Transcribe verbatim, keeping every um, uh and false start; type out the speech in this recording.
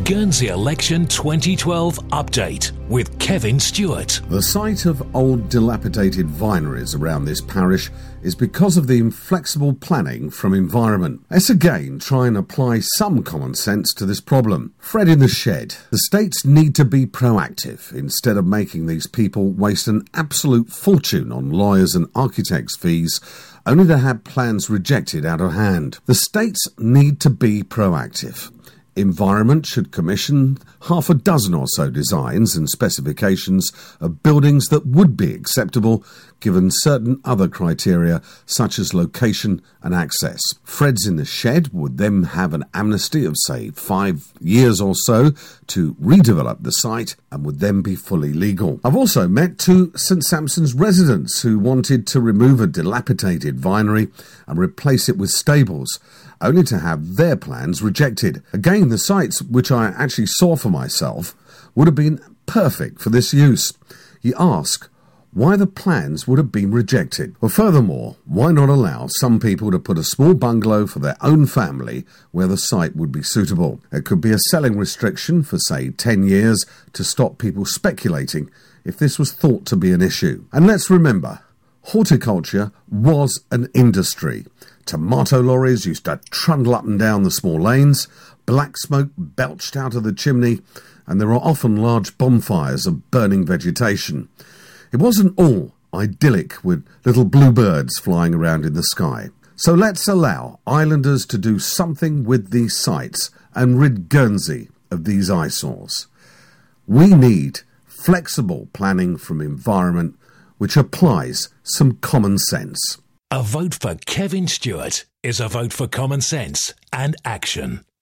Guernsey Election twenty twelve Update with Kevin Stewart. The site of old dilapidated vineries around this parish is because of the inflexible planning from Environment. Let's again try and apply some common sense to this problem. Fred in the shed. The states need to be proactive instead of making these people waste an absolute fortune on lawyers and architects' fees only to have plans rejected out of hand. The states need to be proactive. Environment should commission half a dozen or so designs and specifications of buildings that would be acceptable given certain other criteria such as location and access. Fred's in the shed would then have an amnesty of, say, five years or so to redevelop the site and would then be fully legal. I've also met two St Sampson's residents who wanted to remove a dilapidated vinery and replace it with stables, only to have their plans rejected. Again, the sites, which I actually saw for myself, would have been perfect for this use. You ask why the plans would have been rejected. Well, furthermore, why not allow some people to put a small bungalow for their own family where the site would be suitable? There could be a selling restriction for, say, ten years to stop people speculating if this was thought to be an issue. And let's remember, horticulture was an industry. Tomato lorries used to trundle up and down the small lanes, black smoke belched out of the chimney, and there were often large bonfires of burning vegetation. It wasn't all idyllic with little bluebirds flying around in the sky. So let's allow islanders to do something with these sites and rid Guernsey of these eyesores. We need flexible planning from Environment which applies some common sense. A vote for Kevin Stewart is a vote for common sense and action.